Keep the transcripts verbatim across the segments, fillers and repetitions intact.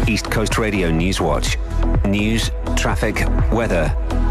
East Coast Radio News Watch. News, traffic, weather.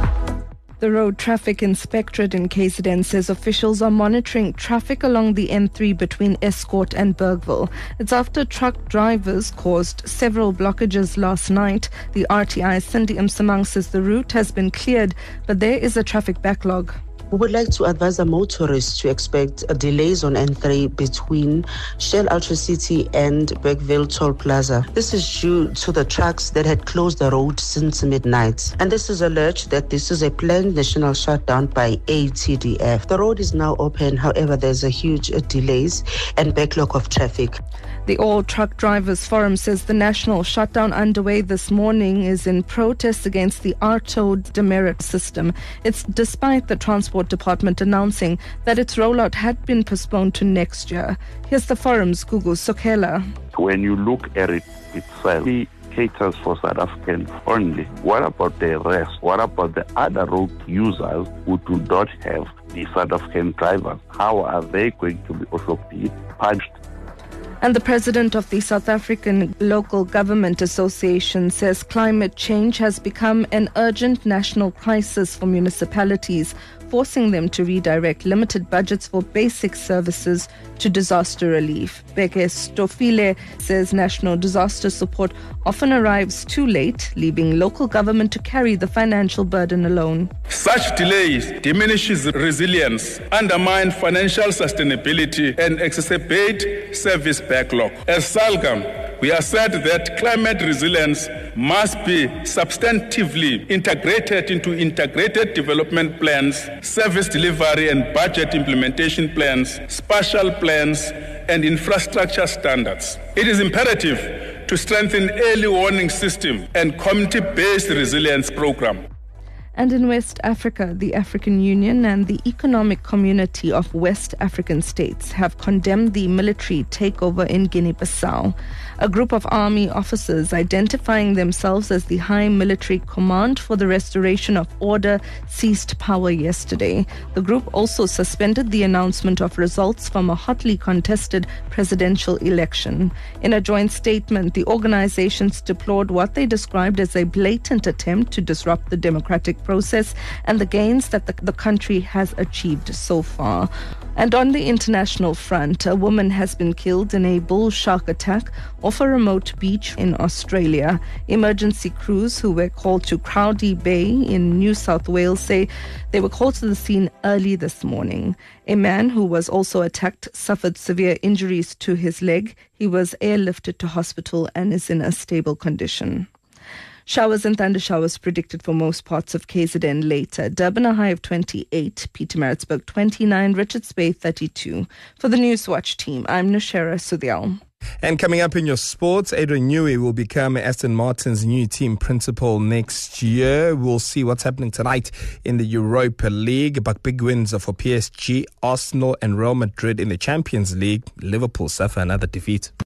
The Road Traffic Inspectorate in K Z N says officials are monitoring traffic along the N three between Escort and Bergville. It's after truck drivers caused several blockages last night. The R T I Cindy Msamang says the route has been cleared, but there is a traffic backlog. We would like to advise the motorists to expect delays on N three between Shell Ultra City and Bergville Toll Plaza. This is due to the trucks that had closed the road since midnight. And this is alleged that this is a planned national shutdown by A T D F. The road is now open, however, there's a huge delays and backlog of traffic. The All Truck Drivers Forum says the national shutdown underway this morning is in protest against the R T O demerit system. It's despite the Transport Department announcing that its rollout had been postponed to next year. Here's the forum's Gugu Sokela. When you look at it itself, it caters for South Africans only. What about the rest? What about the other road users who do not have the South African drivers? How are they going to be also be punished? And the president of the South African Local Government Association says climate change has become an urgent national crisis for municipalities, forcing them to redirect limited budgets for basic services to disaster relief. Beke Stofile says national disaster support often arrives too late, leaving local government to carry the financial burden alone. Such delays diminishes resilience, undermine financial sustainability, and exacerbate service backlog. As SALGAM, we assert that climate resilience must be substantively integrated into integrated development plans, service delivery and budget implementation plans, spatial plans, and infrastructure standards. It is imperative to strengthen early warning system and community-based resilience program. And in West Africa, the African Union and the Economic Community of West African States have condemned the military takeover in Guinea-Bissau. A group of army officers identifying themselves as the High Military Command for the Restoration of Order seized power yesterday. The group also suspended the announcement of results from a hotly contested presidential election. In a joint statement, the organizations deplored what they described as a blatant attempt to disrupt the democratic process and the gains that the, the country has achieved so far. And on the international front, a woman has been killed in a bull shark attack off a remote beach in Australia. Emergency crews who were called to Crowdy Bay in New South Wales say they were called to the scene early this morning. A man who was also attacked suffered severe injuries to his leg. He was airlifted to hospital and is in a stable condition. Showers and thunder showers predicted for most parts of K Z N later. Durban a high of twenty-eight, Pietermaritzburg twenty-nine, Richards Bay thirty-two. For the Newswatch team, I'm Nushera Sudhyal. And coming up in your sports, Adrian Newey will become Aston Martin's new team principal next year. We'll see what's happening tonight in the Europa League. But big wins for P S G, Arsenal and Real Madrid in the Champions League. Liverpool suffer another defeat.